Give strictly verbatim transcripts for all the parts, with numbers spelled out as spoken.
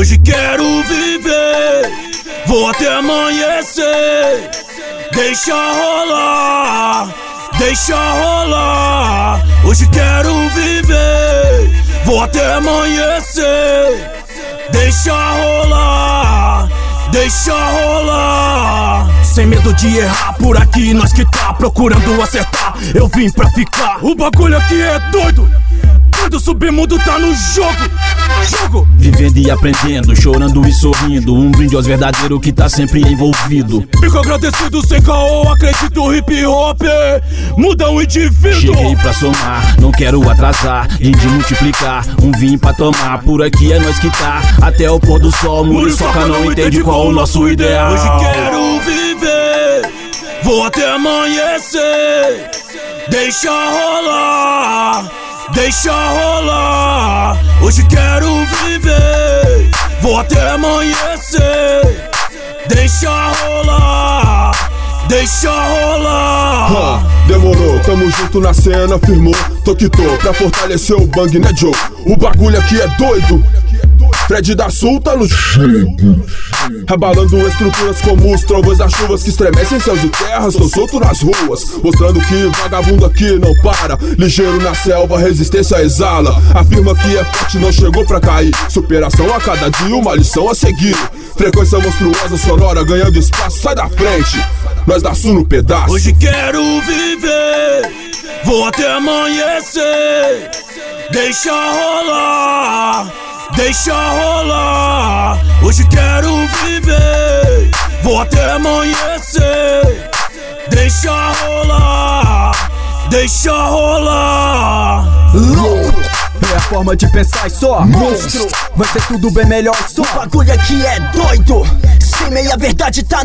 Hoje quero viver, vou até amanhecer. Deixa rolar, deixa rolar. Hoje quero viver, vou até amanhecer. Deixa rolar, deixa rolar. Sem medo de errar, por aqui nós que tá procurando acertar. Eu vim pra ficar, o bagulho aqui é doido. Quando o submundo tá no jogo, jogo. Vivendo e aprendendo, chorando e sorrindo. Um brinde aos verdadeiros que tá sempre envolvido. Fico agradecido, sem caô, acredito, hip hop muda o indivíduo. Cheguei pra somar, não quero atrasar, de multiplicar, um vinho pra tomar. Por aqui é nós que tá, até o pôr do sol. Muriçoca não entende qual o nosso ideal. Hoje quero viver, vou até amanhecer. Deixa rolar, deixa rolar. Hoje quero viver, vou até amanhecer. Deixa rolar, deixa rolar. Ha, demorou, tamo junto na cena, firmou. Tô que tô, pra fortalecer o bang, né Joe? O bagulho aqui é doido. Fred da Sul tá no jogo, rebalando estruturas como os trovões das chuvas que estremecem céus e terras. Tô solto nas ruas, mostrando que vagabundo aqui não para. Ligeiro na selva, resistência exala. Afirma que é forte, não chegou pra cair. Superação a cada dia, uma lição a seguir. Frequência monstruosa, sonora, ganhando espaço, sai da frente. Nós da Sul no pedaço. Hoje quero viver, vou até amanhecer. Deixa rolar, deixa rolar. Hoje quero viver, vou até amanhecer. Deixa rolar, deixa rolar. Louco, é a forma de pensar e só monstro. Vai ser tudo bem melhor só. O bagulho aqui é doido, sem meia verdade tá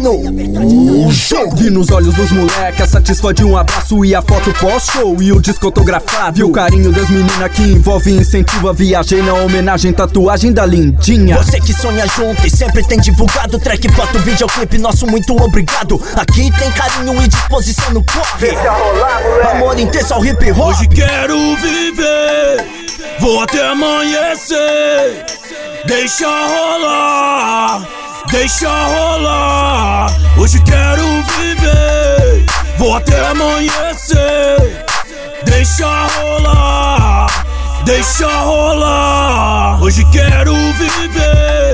no jogo. Vi nos olhos dos moleques, satisfaz de um abraço e a foto pós-show e o disco autografado. E o carinho das meninas que envolve e incentiva. Viajei na homenagem, tatuagem da lindinha. Você que sonha junto e sempre tem divulgado track, foto, videoclipe, nosso muito obrigado. Aqui tem carinho e disposição no corre. Amor intenso ao hip hop. Hoje quero viver, vou até amanhecer. Deixa rolar, deixa rolar. Hoje quero viver, vou até amanhecer. Deixa rolar, deixa rolar. Hoje quero viver,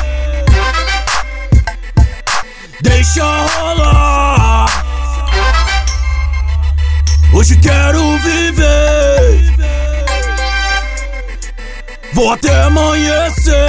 deixa rolar. Hoje quero viver, vou até amanhecer.